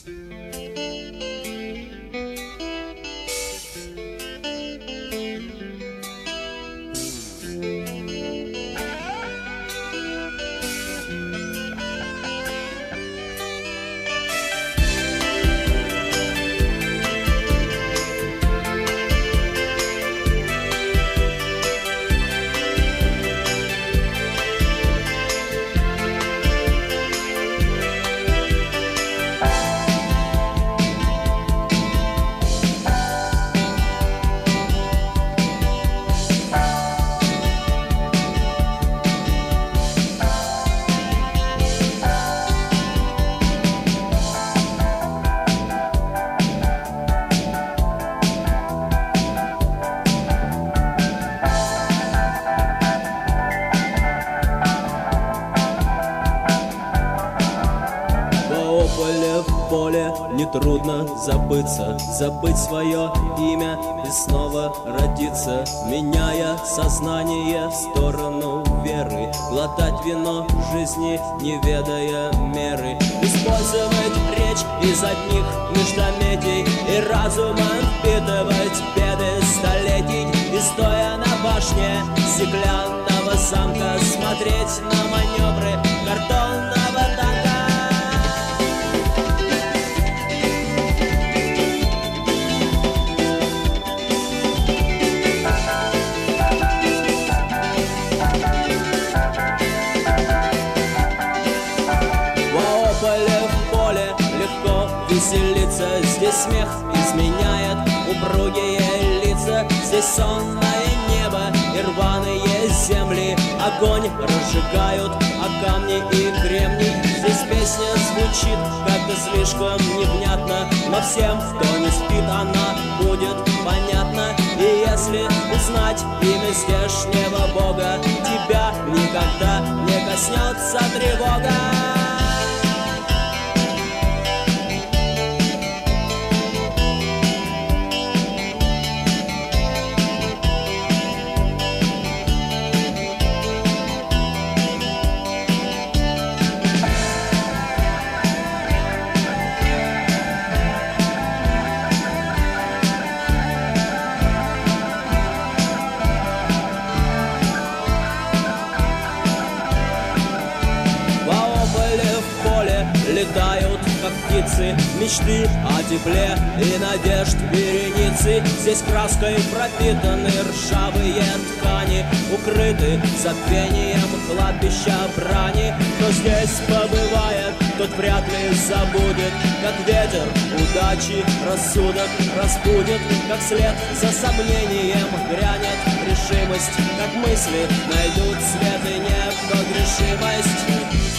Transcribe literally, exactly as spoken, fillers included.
Нетрудно забыться, забыть свое имя и снова родиться, меняя сознание в сторону веры, глотать вино жизни, не ведая меры, использовать речь из одних междометий и разумом впитывать беды столетий, и стоя на башне стеклянного замка смотреть на маневры картонного танка. Веселиться, здесь смех изменяет упругие лица, здесь сонное небо и рваные земли, огонь разжигают, а камни и кремний. Здесь песня звучит как-то слишком невнятно, но всем, кто не спит, она будет понятна. И если узнать имя здешнего бога, тебя никогда не коснется тревога. Летают, как птицы, мечты о тепле и надежд вереницы. Здесь краской пропитаны ржавые ткани, укрыты забвением кладбища брани. Кто здесь побывает, тот вряд ли забудет, как ветер удачи рассудок разбудит, как след за сомнением грянет решимость, как мысли найдут свет и непогрешимость.